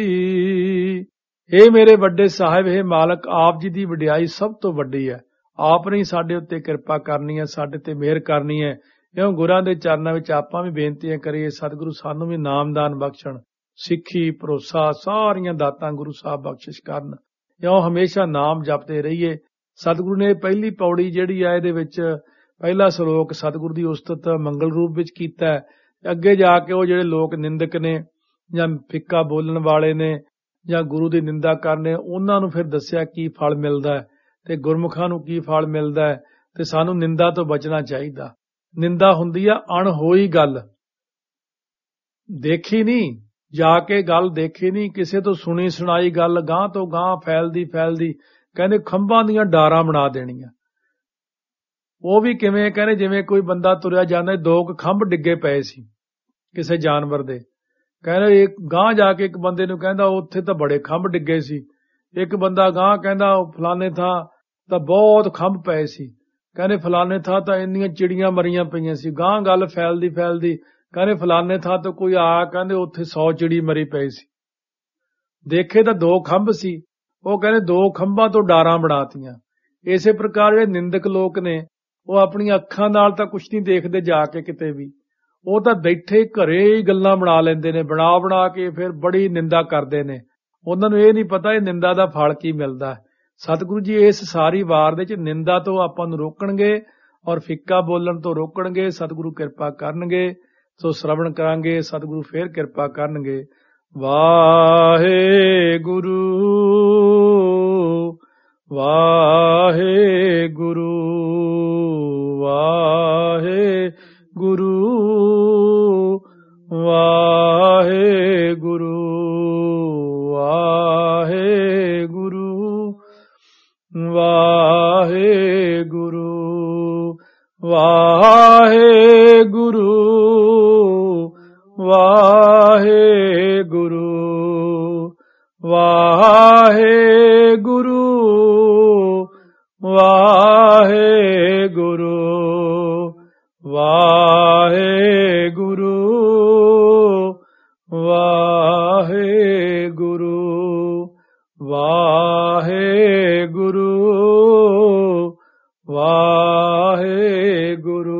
ਇਹ ਮੇਰੇ ਵੱਡੇ ਸਾਹਿਬ, ਇਹ ਮਾਲਕ ਆਪ ਜੀ ਦੀ ਵਡਿਆਈ ਸਭ ਤੋਂ ਵੱਡੀ ਹੈ। ਆਪ ਨੇ ਸਾਡੇ ਉੱਤੇ ਕਿਰਪਾ ਕਰਨੀ ਹੈ, ਸਾਡੇ ਤੇ ਮਿਹਰ ਕਰਨੀ ਹੈ। ਇਉਂ ਗੁਰਾਂ ਦੇ ਚਰਨਾਂ ਵਿੱਚ ਆਪਾਂ ਵੀ ਬੇਨਤੀਆਂ ਕਰੀਏ, ਸਤਿਗੁਰੂ ਸਾਨੂੰ ਵੀ ਨਾਮਦਾਨ ਬਖਸ਼ਣ, ਸਿੱਖੀ ਭਰੋਸਾ ਸਾਰੀਆਂ ਦਾਤਾਂ ਗੁਰੂ ਸਾਹਿਬ ਬਖਸ਼ਿਸ਼ ਕਰਨ। ਇਉਂ ਹਮੇਸ਼ਾ ਨਾਮ ਜਪਦੇ ਰਹੀਏ। ਸਤਿਗੁਰੂ ਨੇ ਪਹਿਲੀ ਪੌੜੀ ਜਿਹੜੀ ਆ, ਇਹਦੇ ਵਿੱਚ ਪਹਿਲਾ ਸ਼ਲੋਕ ਸਤਿਗੁਰੂ ਦੀ ਉਸਤਤ ਮੰਗਲ ਰੂਪ ਵਿੱਚ ਕੀਤਾ ਹੈ। ਅੱਗੇ ਜਾ ਕੇ ਉਹ ਜਿਹੜੇ ਲੋਕ ਨਿੰਦਕ ਨੇ ਜਾਂ ਫਿੱਕਾ ਬੋਲਣ ਵਾਲੇ ਨੇ ਜਾਂ ਗੁਰੂ ਦੀ ਨਿੰਦਾ ਕਰਨੇ, ਉਹਨਾਂ ਨੂੰ ਫਿਰ ਦੱਸਿਆ ਕੀ ਫਲ ਮਿਲਦਾ ਹੈ ਤੇ ਗੁਰਮੁਖਾਂ ਨੂੰ ਕੀ ਫਲ ਮਿਲਦਾ ਹੈ। ਤੇ ਸਾਨੂੰ ਨਿੰਦਾ ਤੋਂ ਬਚਣਾ ਚਾਹੀਦਾ। ਨਿੰਦਾ ਹੁੰਦੀ ਆ ਅਣਹੋਈ ਗੱਲ, ਦੇਖੀ ਨਹੀਂ ਜਾ ਕੇ ਗੱਲ, ਦੇਖੀ ਨਹੀਂ ਕਿਸੇ ਤੋਂ ਸੁਣੀ ਸੁਣਾਈ ਗੱਲ, ਗਾਂਹ ਤੋਂ ਗਾਂਹ ਫੈਲਦੀ ਫੈਲਦੀ ਕਹਿੰਦੇ ਖੰਭਾਂ ਦੀਆਂ ਡਾਰਾਂ ਬਣਾ ਦੇਣੀਆਂ। ਉਹ ਵੀ ਕਿਵੇਂ? ਕਹਿੰਦੇ ਜਿਵੇਂ ਕੋਈ ਬੰਦਾ ਤੁਰਿਆ ਜਾਂਦਾ, ਦੋ ਕੁ ਖੰਭ ਡਿੱਗੇ ਪਏ ਸੀ ਕਿਸੇ ਜਾਨਵਰ ਦੇ। ਕਹਿੰਦੇ ਇੱਕ ਗਾਂਹ ਜਾ ਕੇ ਇੱਕ ਬੰਦੇ ਨੂੰ ਕਹਿੰਦਾ ਉੱਥੇ ਤਾਂ ਬੜੇ ਖੰਭ ਡਿੱਗੇ ਸੀ। ਇੱਕ ਬੰਦਾ ਗਾਂਹ ਕਹਿੰਦਾ ਫਲਾਣੇ ਥਾਂ ਤਾਂ ਬਹੁਤ ਖੰਭ ਪਏ ਸੀ। ਕਹਿੰਦੇ ਫਲਾਣੇ ਥਾਂ ਤਾਂ ਇੰਨੀਆਂ ਚਿੜੀਆਂ ਮਰੀਆਂ ਪਈਆਂ ਸੀ। ਗਾਂਹ ਗੱਲ ਫੈਲਦੀ ਫੈਲਦੀ ਕਹਿੰਦੇ ਫਲਾਣੇ ਥਾਂ ਤੋਂ ਕੋਈ ਆ, ਕਹਿੰਦੇ ਉੱਥੇ ਸੌ ਚਿੜੀ ਮਰੀ ਪਈ ਸੀ। ਦੇਖੇ ਤਾਂ ਦੋ ਖੰਭ ਸੀ, ਉਹ ਕਹਿੰਦੇ ਦੋ ਖੰਭਾਂ ਤੋਂ ਡਾਰਾਂ ਬਣਾਤੀਆਂ। ਇਸੇ ਪ੍ਰਕਾਰ ਜਿਹੜੇ ਨਿੰਦਕ ਲੋਕ ਨੇ, ਉਹ ਆਪਣੀਆਂ ਅੱਖਾਂ ਨਾਲ ਤਾਂ ਕੁਛ ਨਹੀਂ ਦੇਖਦੇ ਜਾ ਕੇ ਕਿਤੇ ਵੀ, ਉਹ ਤਾਂ ਬੈਠੇ ਘਰੇ ਹੀ ਗੱਲਾਂ ਬਣਾ ਲੈਂਦੇ ਨੇ, ਬਣਾ ਬਣਾ ਕੇ ਫਿਰ ਬੜੀ ਨਿੰਦਾ ਕਰਦੇ ਨੇ। ਉਹਨਾਂ ਨੂੰ ਇਹ ਨਹੀਂ ਪਤਾ ਇਹ ਨਿੰਦਾ ਦਾ ਫਲ ਕੀ ਮਿਲਦਾ। ਸਤਿਗੁਰੂ ਜੀ ਇਸ ਸਾਰੀ ਵਾਰ ਦੇ ਚ ਨਿੰਦਾ ਤੋਂ ਆਪਾਂ ਨੂੰ ਰੋਕਣਗੇ ਔਰ ਫਿੱਕਾ ਬੋਲਣ ਤੋਂ ਰੋਕਣਗੇ। ਸਤਿਗੁਰੂ ਕਿਰਪਾ ਕਰਨਗੇ। ਸੋ ਸ਼ਰਵਣ ਕਰਾਂਗੇ, ਸਤਿਗੁਰੂ ਫੇਰ ਕਿਰਪਾ ਕਰਨਗੇ। ਵਾਹਿਗੁਰੂ ਵਾਹਿਗੁਰੂ ਵਾਹਿਗੁਰੂ ਵਾਹਿਗੁਰੂ ਵਾਹਿਗੁਰੂ ਵਾਹਿਗੁਰੂ ਵਾਹਿਗੁਰੂ ਵਾਹਿਗੁਰੂ ਵਾਹਿਗੁਰੂ ਵਾਹਿਗੁਰੂ ਵਾਹਿਗੁਰੂ ਵਾਹਿਗੁਰੂ ਵਾਹਿਗੁਰੂ ਵਾਹਿਗੁਰੂ।